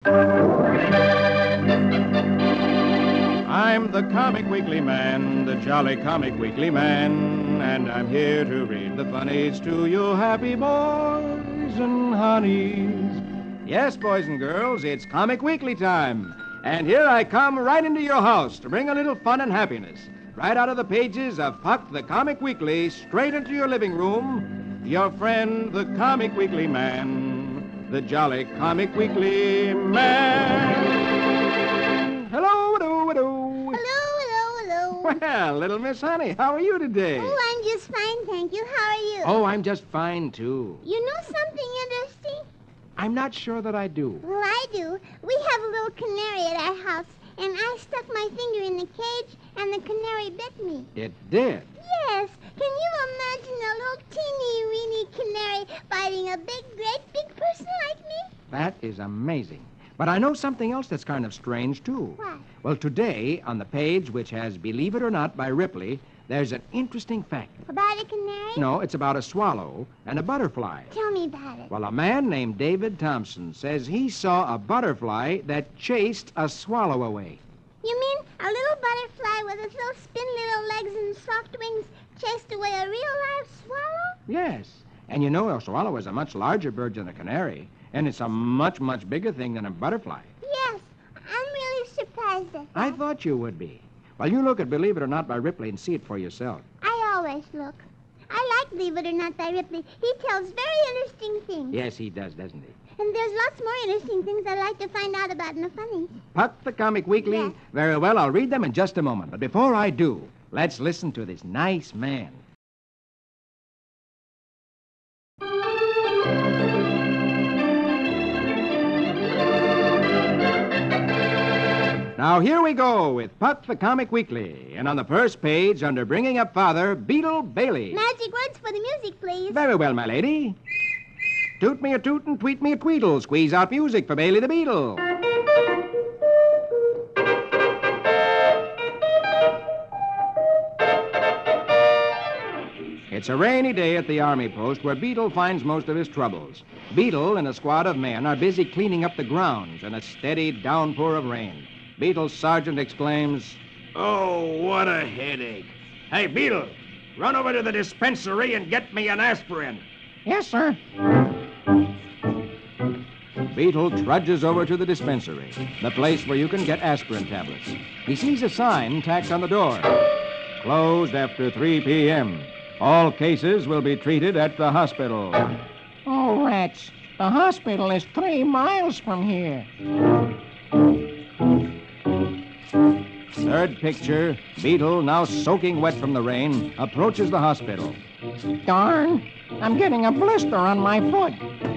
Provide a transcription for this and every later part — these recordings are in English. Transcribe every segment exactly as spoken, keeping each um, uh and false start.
I'm the Comic Weekly Man, the jolly Comic Weekly Man, and I'm here to read the funnies to you happy boys and honeys. Yes, boys and girls, it's Comic Weekly time. And here I come right into your house to bring a little fun and happiness. Right out of the pages of Puck the Comic Weekly, straight into your living room, your friend, the Comic Weekly Man, the jolly Comic Weekly Man. Hello, hello, hello. Hello, hello, hello. Well, little Miss Honey, how are you today? Oh, I'm just fine, thank you. How are you? Oh, I'm just fine, too. You know something interesting? I'm not sure that I do. Well, I do. We have a little canary at our house, and I stuck my finger in the cage, and the canary bit me. It did? Yes. Can you imagine a little teeny-weeny canary biting a big, great big person like me? That is amazing. But I know something else that's kind of strange, too. What? Well, today, on the page which has Believe It or Not by Ripley, there's an interesting fact. About a canary? No, it's about a swallow and a butterfly. Tell me about it. Well, a man named David Thompson says he saw a butterfly that chased a swallow away. You mean a little butterfly with its little spin little legs and soft wings chased away a real live swallow? Yes. And you know, a swallow is a much larger bird than a canary, and it's a much, much bigger thing than a butterfly. Yes. I'm really surprised at that. I thought you would be. Well, you look at Believe It or Not by Ripley and see it for yourself. I always look. I like Believe It or Not by Ripley. He tells very interesting things. Yes, he does, doesn't he? And there's lots more interesting things I'd like to find out about in the funnies. Puck the Comic Weekly? Yes. Very well, I'll read them in just a moment. But before I do, let's listen to this nice man. Now, here we go with Puck the Comic Weekly. And on the first page, under Bringing Up Father, Beetle Bailey. Magic words for the music, please. Very well, my lady. Toot me a toot and tweet me a tweedle. Squeeze out music for Bailey the Beetle. It's a rainy day at the army post where Beetle finds most of his troubles. Beetle and a squad of men are busy cleaning up the grounds in a steady downpour of rain. Beetle's sergeant exclaims, "Oh, what a headache. Hey, Beetle, run over to the dispensary and get me an aspirin." Yes, sir. Beetle trudges over to the dispensary, the place where you can get aspirin tablets. He sees a sign tacked on the door. Closed after three p.m. All cases will be treated at the hospital. Oh, rats. The hospital is three miles from here. Third picture, Beetle, now soaking wet from the rain, approaches the hospital. Darn. I'm getting a blister on my foot.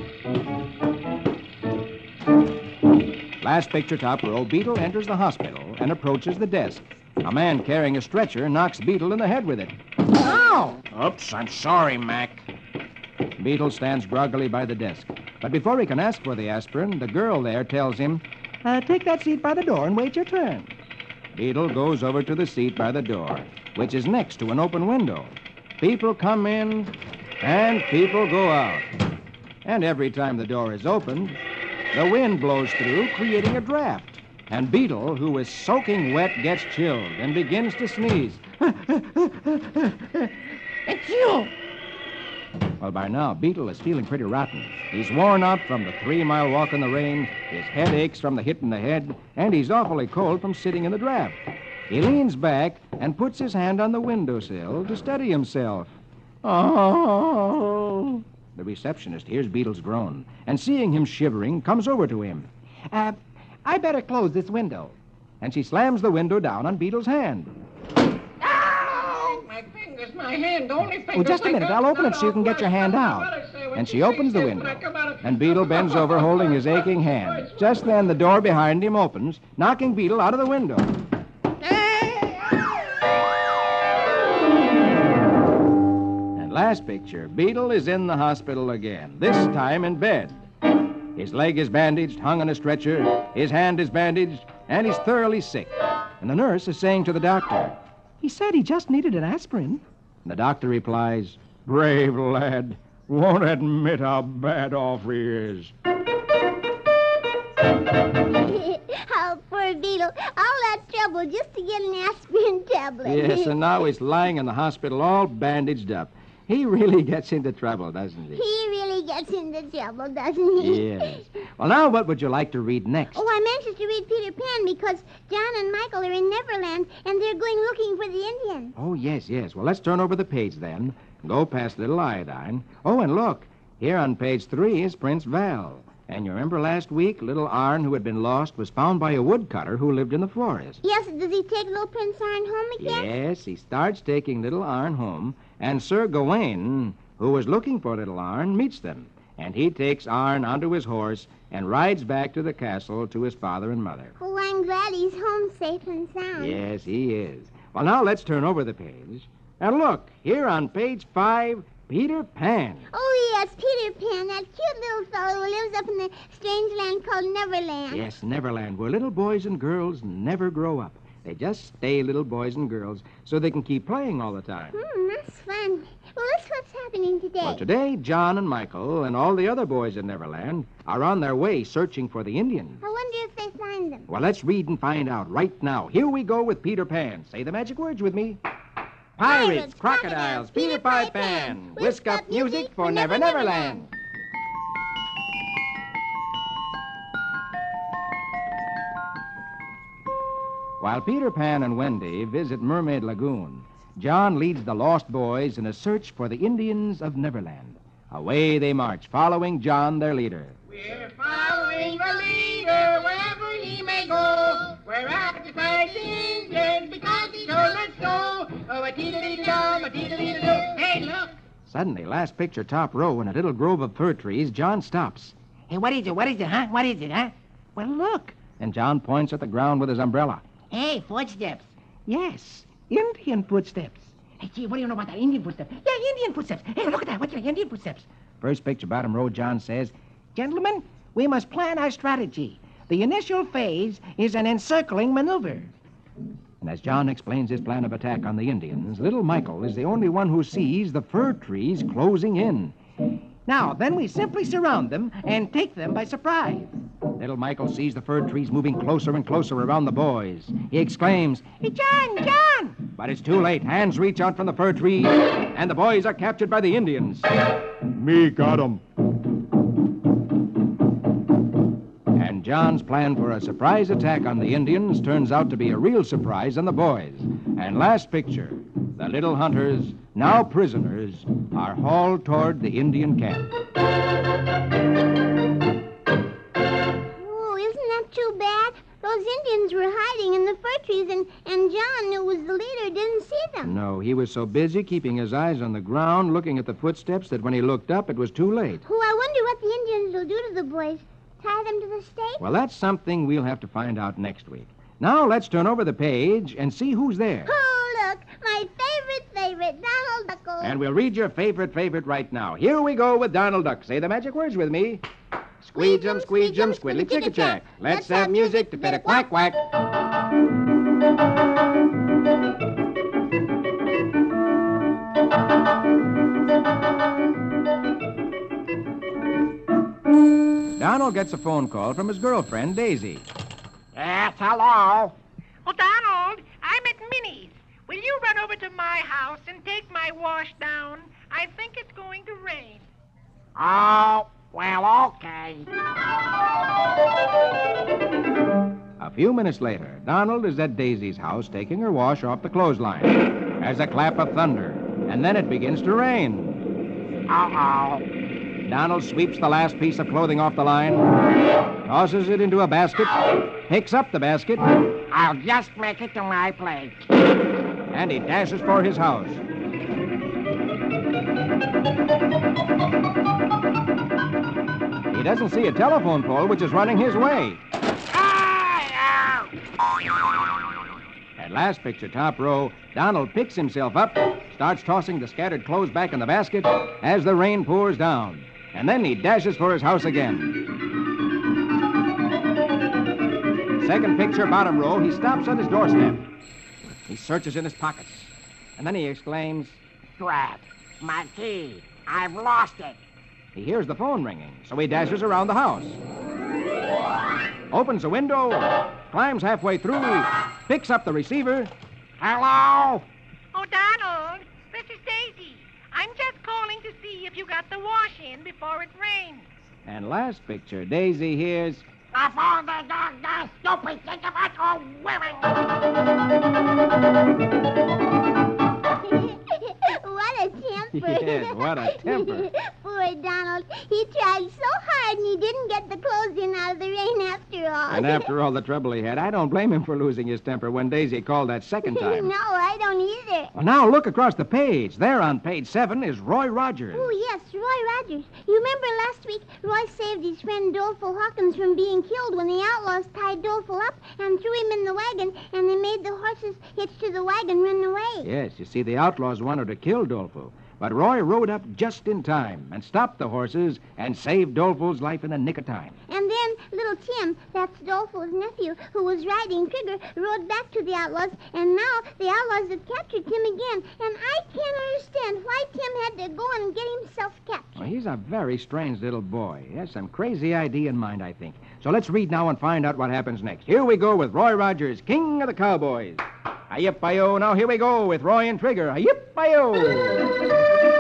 Last picture, top row, Beetle enters the hospital and approaches the desk. A man carrying a stretcher knocks Beetle in the head with it. Ow! Oops, I'm sorry, Mac. Beetle stands groggily by the desk. But before he can ask for the aspirin, the girl there tells him, uh, take that seat by the door and wait your turn. Beetle goes over to the seat by the door, which is next to an open window. People come in and people go out. And every time the door is opened, the wind blows through, creating a draft. And Beetle, who is soaking wet, gets chilled and begins to sneeze. It's you! Well, by now, Beetle is feeling pretty rotten. He's worn out from the three-mile walk in the rain, his head aches from the hit in the head, and he's awfully cold from sitting in the draft. He leans back and puts his hand on the windowsill to steady himself. Oh! The receptionist hears Beetle's groan, and seeing him shivering, comes over to him. Uh, I better close this window. And she slams the window down on Beetle's hand. Ow! My fingers, my hand, only fingers. Oh, just a minute. I'll open it so you can get your hand out. And she opens the window. And Beetle bends over holding his aching hand. Just then, the door behind him opens, knocking Beetle out of the window. And last picture, Beetle is in the hospital again, this time in bed. His leg is bandaged, hung on a stretcher, his hand is bandaged, and he's thoroughly sick. And the nurse is saying to the doctor, he said he just needed an aspirin. And the doctor replies, brave lad, won't admit how bad off he is. Oh, poor Beetle. All that trouble just to get an aspirin tablet. Yes, and now he's lying in the hospital all bandaged up. He really gets into trouble, doesn't he? He really gets into trouble, doesn't he? Yes. Well, now what would you like to read next? Oh, I'm anxious to read Peter Pan because John and Michael are in Neverland and they're going looking for the Indians. Oh, yes, yes. Well, let's turn over the page then. Go past Little Iodine. Oh, and look. Here on page three is Prince Val. And you remember last week, little Arn, who had been lost, was found by a woodcutter who lived in the forest. Yes, does he take little Prince Arn home again? Yes, he starts taking little Arn home, and Sir Gawain, who was looking for little Arn, meets them. And he takes Arn onto his horse and rides back to the castle to his father and mother. Oh, I'm glad he's home safe and sound. Yes, he is. Well, now let's turn over the page. And look, here on page five, Peter Pan. Oh, yes, Peter Pan, that cute little fellow who lives up in the strange land called Neverland. Yes, Neverland, where little boys and girls never grow up. They just stay little boys and girls so they can keep playing all the time. Hmm, that's fun. Well, that's what's happening today. Well, today, John and Michael and all the other boys in Neverland are on their way searching for the Indians. I wonder if they find them. Well, let's read and find out right now. Here we go with Peter Pan. Say the magic words with me. Pirates, Pirates, crocodiles, crocodiles, Peter Peter Pan, Pan, whisk up music for Never Never Land. While Peter Pan and Wendy visit Mermaid Lagoon, John leads the lost boys in a search for the Indians of Neverland. Away they march, following John, their leader. We're following the leader wherever he may go. We're out to fight the Indians because he told us so. Oh, a teedle-dee-dum, a teedle-dee-dum. Hey, look. Suddenly, last picture, top row, in a little grove of fir trees, John stops. Hey, what is it? What is it, huh? What is it, huh? Well, look. And John points at the ground with his umbrella. Hey, footsteps. Yes, Indian footsteps. Hey, gee, what do you know about that Indian footsteps? Yeah, Indian footsteps. Hey, look at that. What's your Indian footsteps? First picture, bottom row, John says, Gentlemen, we must plan our strategy. The initial phase is an encircling maneuver. And as John explains his plan of attack on the Indians, little Michael is the only one who sees the fir trees closing in. Now, then we simply surround them and take them by surprise. Little Michael sees the fir trees moving closer and closer around the boys. He exclaims, Hey, John, John! but it's too late. Hands reach out from the fir trees, and the boys are captured by the Indians. Me got 'em. And John's plan for a surprise attack on the Indians turns out to be a real surprise on the boys. And last picture, the little hunters, now prisoners, are hauled toward the Indian camp. Oh, isn't that too bad? Those Indians were hiding in the fir trees, and, and John, who was the leader, didn't see them. No, he was so busy keeping his eyes on the ground, looking at the footsteps, that when he looked up, it was too late. Oh, I wonder what the Indians will do to the boys. Tie them to the stake? Well, that's something we'll have to find out next week. Now, let's turn over the page and see who's there. Oh, look, my favorite, favorite, Donald Duck. And we'll read your favorite favorite right now. Here we go with Donald Duck. Say the magic words with me. Squeegum, squeegum, squiddly chicka-chack. Let's have music to fit a quack quack. Donald gets a phone call from his girlfriend, Daisy. Yes, hello. Oh, Donald, I'm at Minnie's. Will you run over to my house and take my wash down? I think it's going to rain. Oh, well, okay. A few minutes later, Donald is at Daisy's house taking her wash off the clothesline. There's a clap of thunder, and then it begins to rain. Uh-oh. Donald sweeps the last piece of clothing off the line, tosses it into a basket, picks up the basket, I'll just make it to my place. and he dashes for his house. He doesn't see a telephone pole which is running his way. At last picture, top row, Donald picks himself up, starts tossing the scattered clothes back in the basket as the rain pours down. And then he dashes for his house again. Second picture, bottom row, he stops on his doorstep. He searches in his pockets. And then he exclaims, Drat, my key. I've lost it. he hears the phone ringing, so he dashes around the house. opens a window, climbs halfway through, picks up the receiver. Hello? Oh, Donald, this is Daisy. I'm just calling to see if you got the wash in before it rains. And last picture, Daisy hears. Of all the doggone stupid thing about all women. What a temper. Yes, what a temper. Poor Donald. He tried so hard and he didn't get the clothes in out of the rain after all. And after all the trouble he had, I don't blame him for losing his temper when Daisy called that second time. No, I don't either. Well, now look across the page. There on page seven is Roy Rogers. Oh, yes, Roy Rogers. You remember last week Roy saved his friend Doleful Hawkins from being killed when the outlaws tied Doleful up and threw him in the wagon, and they made the horses hitched to the wagon run away. Yes, you see, the outlaws wanted to kill Doleful. But Roy rode up just in time and stopped the horses and saved Doleful's life in the nick of time. And then little Tim, that's Doleful's nephew, who was riding Trigger, rode back to the outlaws, and now the outlaws have captured Tim again. And I can't understand why Tim had to go and get himself captured. Well, he's a very strange little boy. He has some crazy idea in mind, I think. So let's read now and find out what happens next. Here we go with Roy Rogers, King of the Cowboys. Hi-yip-hi-yo. Now here we go with Roy and Trigger. Hi-yip-hi-yo.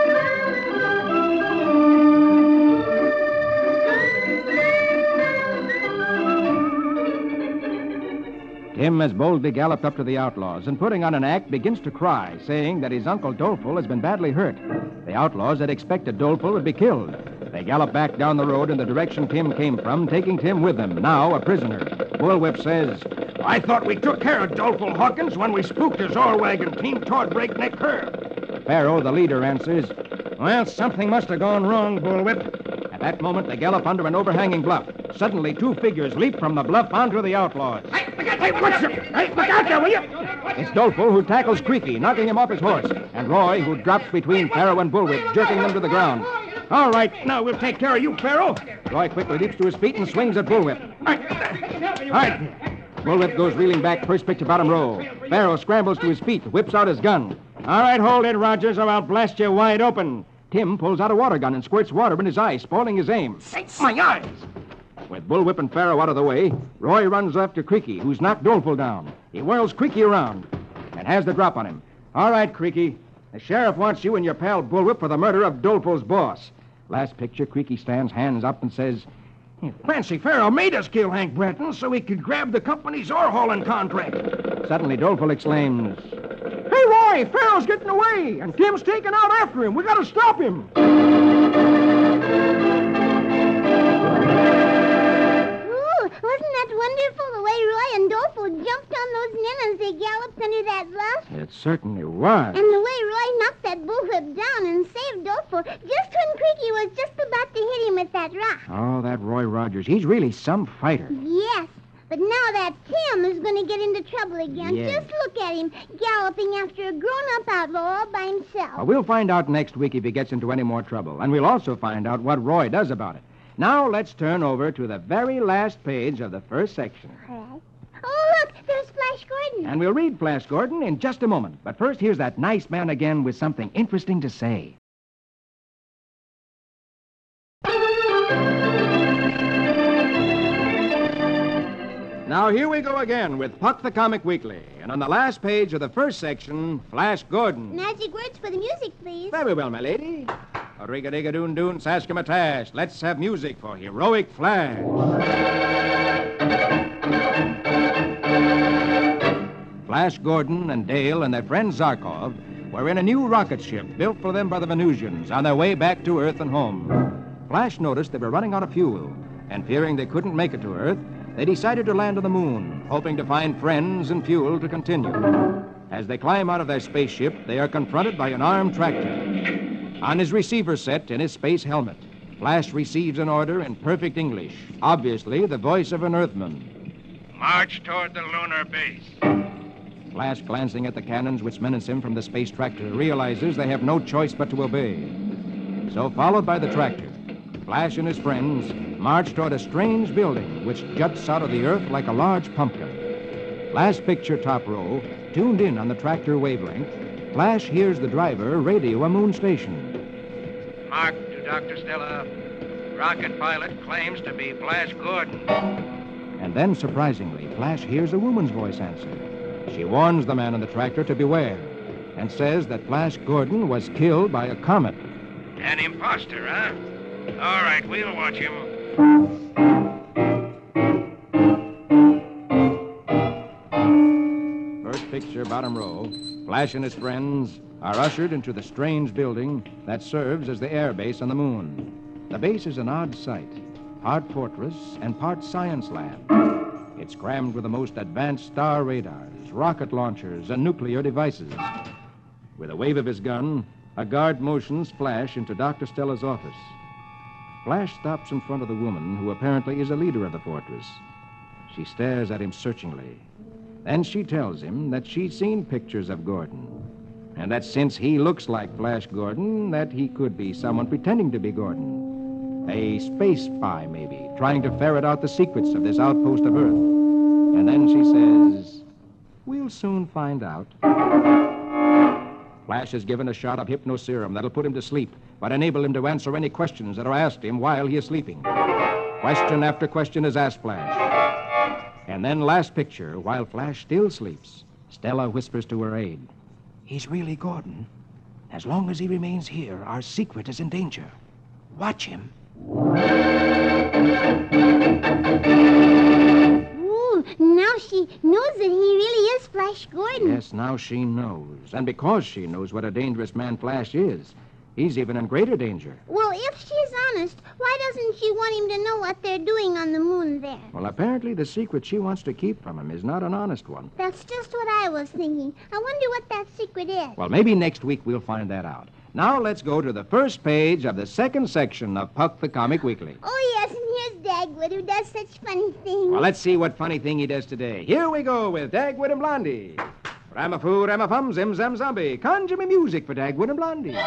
Tim has boldly galloped up to the outlaws and, putting on an act, begins to cry, saying that his uncle Doleful has been badly hurt. The outlaws had expected Doleful would be killed. They gallop back down the road in the direction Tim came from, taking Tim with them, now a prisoner. Bullwhip says, I thought we took care of Doleful Hawkins when we spooked his oil wagon team toward Breakneck Curve. Pharaoh, the leader, answers, well, something must have gone wrong, Bullwhip. At that moment, they gallop under an overhanging bluff. Suddenly, two figures leap from the bluff onto the outlaws. Hey, look out, hey, what's your... Hey, look out there, will you? It's Doleful who tackles Creaky, knocking him off his horse, and Roy, who drops between Pharaoh and Bullwhip, jerking them to the ground. All right, now we'll take care of you, Pharaoh. Roy quickly leaps to his feet and swings at Bullwhip. All right. All right. Bullwhip goes reeling back, first pitch to bottom row. Pharaoh scrambles to his feet, whips out his gun. All right, hold it, Rogers, or I'll blast you wide open. Tim pulls out a water gun and squirts water in his eyes, spoiling his aim. My eyes. With Bullwhip and Pharaoh out of the way, Roy runs after Creaky, who's knocked Doleful down. He whirls Creaky around and has the drop on him. All right, Creaky. The sheriff wants you and your pal Bullwhip for the murder of Doleful's boss. Last picture, Creaky stands hands up and says, Fancy Pharaoh made us kill Hank Brenton so he could grab the company's ore hauling contract. Suddenly, Doleful exclaims, Hey, Roy, Pharaoh's getting away, and Tim's taking out after him. We got to stop him. Wasn't that wonderful, the way Roy and Doleful jumped on those men as they galloped under that bluff? It certainly was. And the way Roy knocked that bullwhip down and saved Doleful just when Creaky was just about to hit him with that rock. Oh, that Roy Rogers. He's really some fighter. Yes, but now that Tim is going to get into trouble again. Yes. Just look at him, galloping after a grown-up outlaw all by himself. Well, we'll find out next week if he gets into any more trouble, and we'll also find out what Roy does about it. Now let's turn over to the very last page of the first section. All right. Oh, look, there's Flash Gordon. And we'll read Flash Gordon in just a moment. But first, here's that nice man again with something interesting to say. Now, here we go again with Puck the Comic Weekly. And on the last page of the first section, Flash Gordon. Magic words for the music, please. Very well, my lady. Riga-diga-doon-doon, saskimatash. Let's have music for Heroic Flash. Flash Gordon and Dale and their friend Zarkov were in a new rocket ship built for them by the Venusians on their way back to Earth and home. Flash noticed they were running out of fuel, and fearing they couldn't make it to Earth, they decided to land on the moon, hoping to find friends and fuel to continue. As they climb out of their spaceship, they are confronted by an armed tractor. On his receiver set in his space helmet, Flash receives an order in perfect English, obviously the voice of an Earthman. March toward the lunar base. Flash, glancing at the cannons which menace him from the space tractor, realizes they have no choice but to obey. So, followed by the tractor, Flash and his friends march toward a strange building which juts out of the earth like a large pumpkin. Last picture, top row, tuned in on the tractor wavelength, Flash hears the driver radio a moon station. Mark to Doctor Stella. Rocket pilot claims to be Flash Gordon. And then, surprisingly, Flash hears a woman's voice answer. She warns the man in the tractor to beware and says that Flash Gordon was killed by a comet. An imposter, huh? All right, we'll watch him. First picture, bottom row. Flash and his friends are ushered into the strange building that serves as the air base on the moon. The base is an odd sight, part fortress and part science lab. It's crammed with the most advanced star radars, rocket launchers, and nuclear devices. With a wave of his gun, a guard motions Flash into Doctor Stella's office. Flash stops in front of the woman who apparently is a leader of the fortress. She stares at him searchingly. Then she tells him that she's seen pictures of Gordon, and that since he looks like Flash Gordon, that he could be someone pretending to be Gordon. A space spy, maybe, trying to ferret out the secrets of this outpost of Earth. And then she says, "We'll soon find out." Flash is given a shot of hypnoserum that'll put him to sleep, but enable him to answer any questions that are asked him while he is sleeping. Question after question is asked Flash. And then, last picture, while Flash still sleeps, Stella whispers to her aide, "He's really Gordon. As long as he remains here, our secret is in danger. Watch him." Ooh, now she knows that he really is Flash Gordon. Yes, now she knows. And because she knows what a dangerous man Flash is, he's even in greater danger. Well, if she's honest, why doesn't she want him to know what they're doing on the moon there? Well, apparently the secret she wants to keep from him is not an honest one. That's just what I was thinking. I wonder what that secret is. Well, maybe next week we'll find that out. Now let's go to the first page of the second section of Puck the Comic Weekly. Oh, yes, and here's Dagwood, who does such funny things. Well, let's see what funny thing he does today. Here we go with Dagwood and Blondie. Ramafoo, Ramafum, Zim Zam Zombie. Conjure me music for Dagwood and Blondie.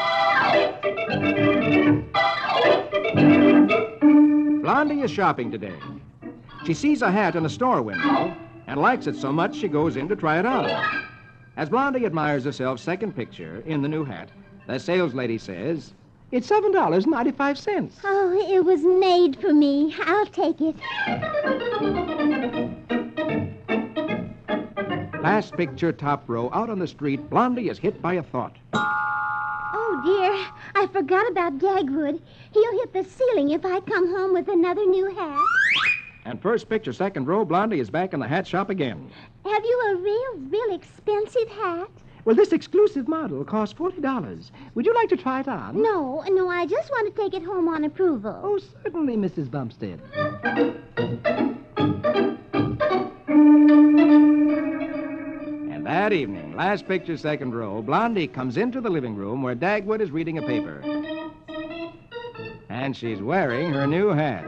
Blondie is shopping today. She sees a hat in a store window and likes it so much she goes in to try it on. As Blondie admires herself's second picture in the new hat, the saleslady says, It's seven dollars and ninety-five cents. Oh, it was made for me. I'll take it. Last picture, top row, out on the street, Blondie is hit by a thought. Oh, dear. I forgot about Dagwood. He'll hit the ceiling if I come home with another new hat. And first picture, second row, Blondie is back in the hat shop again. Have you a real, real expensive hat? Well, this exclusive model costs forty dollars. Would you like to try it on? No, no, I just want to take it home on approval. Oh, certainly, Missus Bumstead. And that evening, last picture, second row, Blondie comes into the living room where Dagwood is reading a paper. And she's wearing her new hat.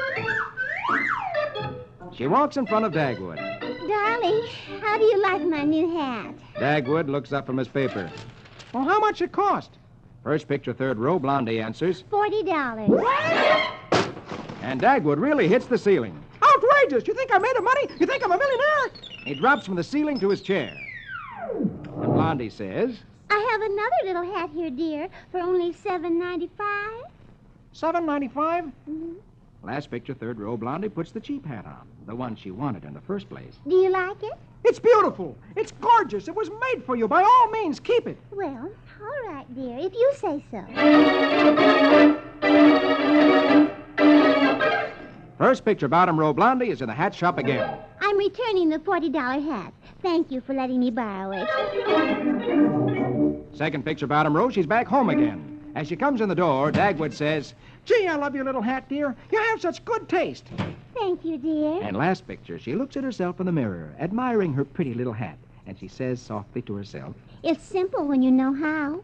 She walks in front of Dagwood. Darling, how do you like my new hat? Dagwood looks up from his paper. Well, how much it cost? First picture, third row, Blondie answers. Forty dollars. And Dagwood really hits the ceiling. Outrageous! You think I made of money? You think I'm a millionaire? He drops from the ceiling to his chair. And Blondie says, I have another little hat here, dear, for only seven ninety-five. Seven ninety-five? Mm-hmm. Last picture, third row, Blondie puts the cheap hat on, the one she wanted in the first place. Do you like it? It's beautiful. It's gorgeous. It was made for you. By all means, keep it. Well, all right, dear, if you say so. First picture, bottom row, Blondie is in the hat shop again. I'm returning the forty dollar hat. Thank you for letting me borrow it. Second picture, bottom row, she's back home again. As she comes in the door, Dagwood says, Gee, I love your little hat, dear. You have such good taste. Thank you, dear. And last picture, she looks at herself in the mirror, admiring her pretty little hat. And she says softly to herself, It's simple when you know how.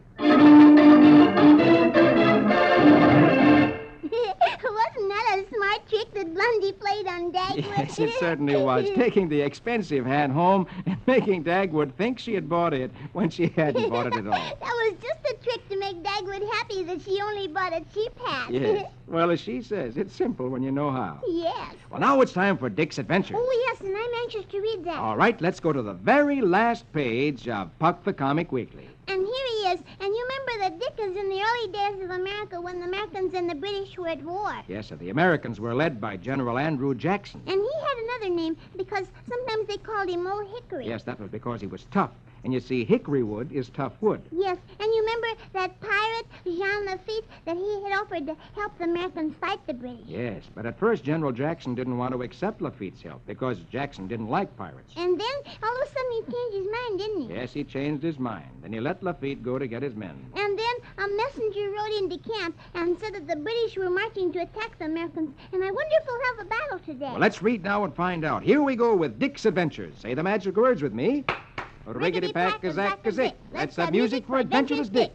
Wasn't that a smart trick that Blondie played on Dagwood? Yes, it certainly was. Taking the expensive hat home and making Dagwood think she had bought it when she hadn't bought it at all. That was just a trick to make Dagwood happy that she only bought a cheap hat. Yes. Well, as she says, it's simple when you know how. Yes. Well, now it's time for Dick's Adventure. Oh, yes, and I'm anxious to read that. All right, let's go to the very last page of Puck the Comic Weekly. And here he is. And you remember that Dick is in the early days of America when the Americans and the British were at war. Yes, and the Americans were led by General Andrew Jackson. And he had another name because sometimes they called him Old Hickory. Yes, that was because he was tough. And you see, hickory wood is tough wood. Yes, and you remember that pirate, Jean Lafitte, that he had offered to help the Americans fight the British. Yes, but at first General Jackson didn't want to accept Lafitte's help because Jackson didn't like pirates. And then, all of a sudden, he changed his mind, didn't he? Yes, he changed his mind, and he let Lafitte go to get his men. And then a messenger rode into camp and said that the British were marching to attack the Americans. And I wonder if we'll have a battle today. Well, let's read now and find out. Here we go with Dick's Adventures. Say the magic words with me. Riggedy pack a zack a zick. Let's have music for Adventurous Dick.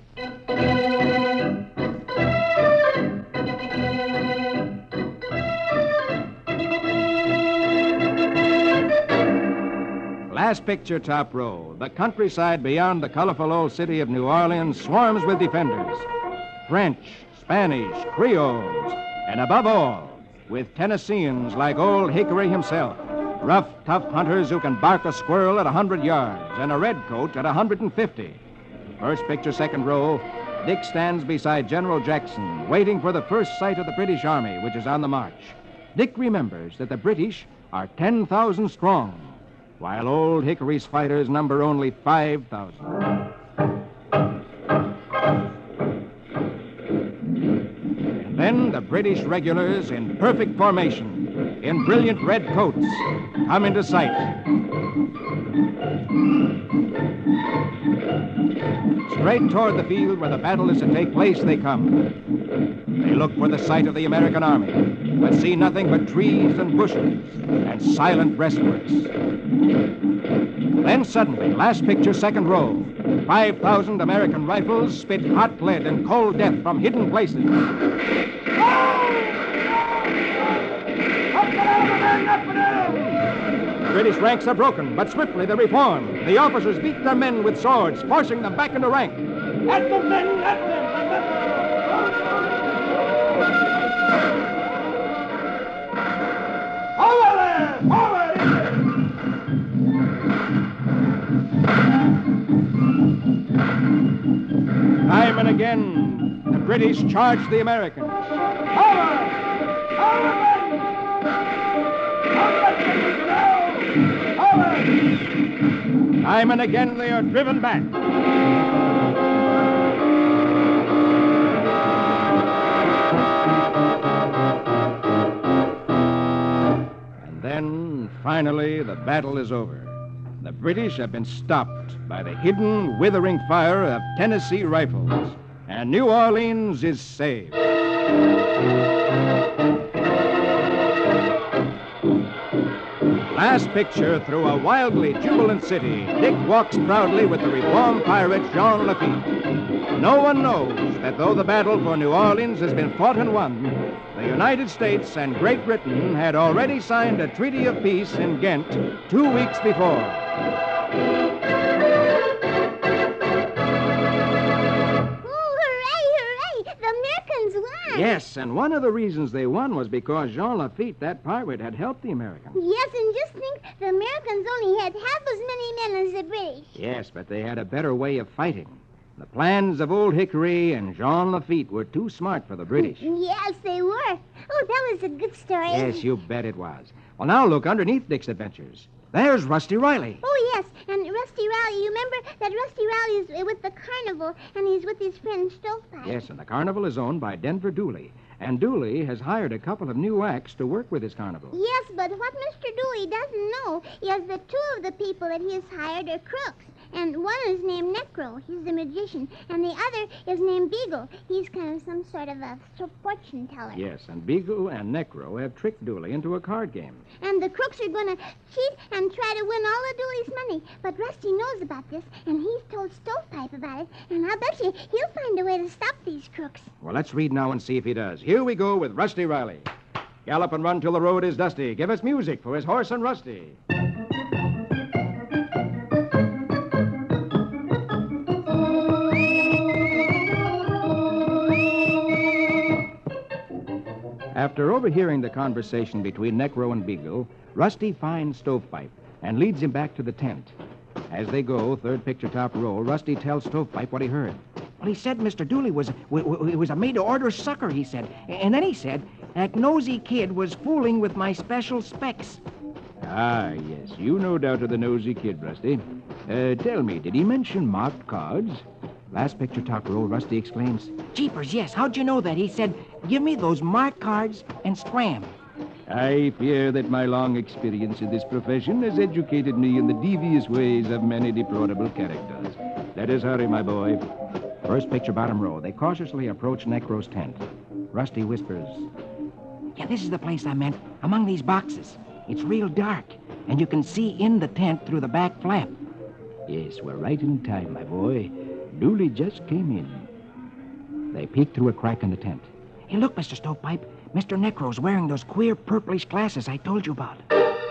Last picture, top row. The countryside beyond the colorful old city of New Orleans swarms with defenders. French, Spanish, Creoles, and above all, with Tennesseans like Old Hickory himself. Rough, tough hunters who can bark a squirrel at a hundred yards and a redcoat at a hundred and fifty. First picture, second row, Dick stands beside General Jackson, waiting for the first sight of the British Army, which is on the march. Dick remembers that the British are ten thousand strong, while Old Hickory's fighters number only five thousand. And then the British regulars in perfect formation, in brilliant red coats, come into sight. Straight toward the field where the battle is to take place they come. They look for the sight of the American army, but see nothing but trees and bushes and silent breastworks. Then suddenly, last picture, second row, five thousand American rifles spit hot lead and cold death from hidden places. The British ranks are broken, but swiftly they reform. The officers beat their men with swords, forcing them back into rank. At them, men! At them! At them! Over there! Forward! Time and again, the British charge the Americans. Over! Over, men! Over! Time and again, they are driven back. And then, finally, the battle is over. The British have been stopped by the hidden, withering fire of Tennessee rifles, and New Orleans is saved. Last picture, through a wildly jubilant city, Dick walks proudly with the reformed pirate Jean Lafitte. No one knows that though the battle for New Orleans has been fought and won, the United States and Great Britain had already signed a treaty of peace in Ghent two weeks before. Yes, and one of the reasons they won was because Jean Lafitte, that pirate, had helped the Americans. Yes, and just think, the Americans only had half as many men as the British. Yes, but they had a better way of fighting. The plans of Old Hickory and Jean Lafitte were too smart for the British. Yes, they were. Oh, that was a good story. Yes, you bet it was. Well, now look underneath Dick's adventures. There's Rusty Riley. Oh, yes, and Rusty Riley, you remember that Rusty Riley is with the carnival, and he's with his friend Stovepipe. Yes, and the carnival is owned by Denver Dooley. And Dooley has hired a couple of new acts to work with his carnival. Yes, but what Mister Dooley doesn't know is that two of the people that he has hired are crooks. And one is named Necro. He's the magician. And the other is named Beagle. He's kind of some sort of a fortune teller. Yes, and Beagle and Necro have tricked Dooley into a card game. And the crooks are going to cheat and try to win all of Dooley's money. But Rusty knows about this, and he's told Stovepipe about it. And I'll bet you he'll find a way to stop these crooks. Well, let's read now and see if he does. Here we go with Rusty Riley. Gallop and run till the road is dusty. Give us music for his horse and Rusty. After overhearing the conversation between Necro and Beagle, Rusty finds Stovepipe and leads him back to the tent. As they go, third picture top row, Rusty tells Stovepipe what he heard. Well, he said Mister Dooley was w- w- was a made-to-order sucker, he said. And then he said that nosy kid was fooling with my special specs. Ah, yes. You no doubt are the nosy kid, Rusty. Uh, tell me, did he mention marked cards? Last picture top row, Rusty exclaims. Jeepers, yes. How'd you know that? He said, give me those marked cards and scram. I fear that my long experience in this profession has educated me in the devious ways of many deplorable characters. Let us hurry, my boy. First picture bottom row. They cautiously approach Necro's tent. Rusty whispers. Yeah, this is the place I meant. Among these boxes. It's real dark, and you can see in the tent through the back flap. Yes, we're right in time, my boy. Dooley just came in. They peek through a crack in the tent. Hey, look, Mister Stovepipe. Mister Necro's wearing those queer purplish glasses I told you about.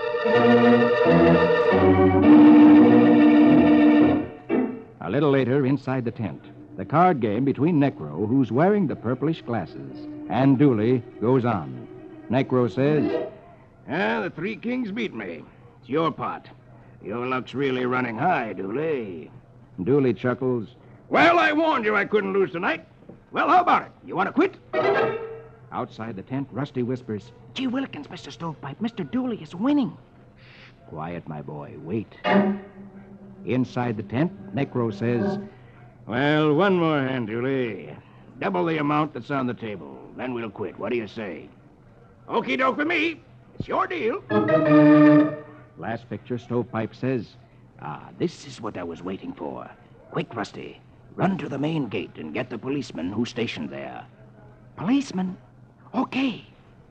A little later, inside the tent, the card game between Necro, who's wearing the purplish glasses, and Dooley goes on. Necro says, Ah, the Three Kings beat me. It's your pot. Your luck's really running high, Dooley. Dooley chuckles. Well, I warned you I couldn't lose tonight. Well, how about it? You want to quit? Outside the tent, Rusty whispers, Gee Willikins, Mister Stovepipe, Mister Dooley is winning. Quiet, my boy. Wait. Inside the tent, Necro says, Well, one more hand, Dooley. Double the amount that's on the table. Then we'll quit. What do you say? Okie doke for me. It's your deal. Last picture, Stovepipe says, Ah, this is what I was waiting for. Quick, Rusty. Run to the main gate and get the policeman who's stationed there. Policeman? Okay.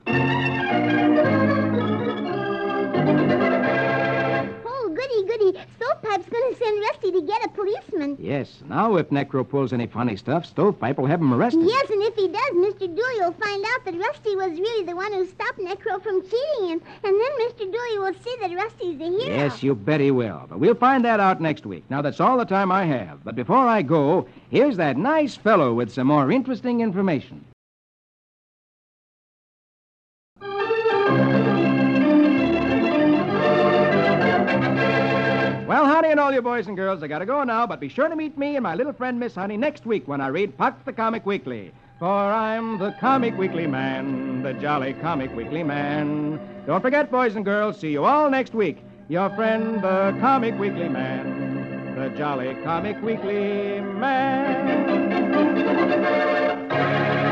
Oh, goody, goody. Stovepipe's going to send Rusty to get a policeman. Yes, now if Necro pulls any funny stuff, Stovepipe will have him arrested. Yes, and if he does, Mister Dooley will find out that Rusty was really the one who stopped Necro from cheating him. And then Mister Dooley will see that Rusty's the hero. Yes, you bet he will. But we'll find that out next week. Now, that's all the time I have. But before I go, here's that nice fellow with some more interesting information. Well, Honey, and all you boys and girls, I gotta go now, but be sure to meet me and my little friend Miss Honey next week when I read Puck the Comic Weekly. For I'm the Comic Weekly Man, the jolly Comic Weekly Man. Don't forget, boys and girls, see you all next week. Your friend, the Comic Weekly Man, the jolly Comic Weekly Man.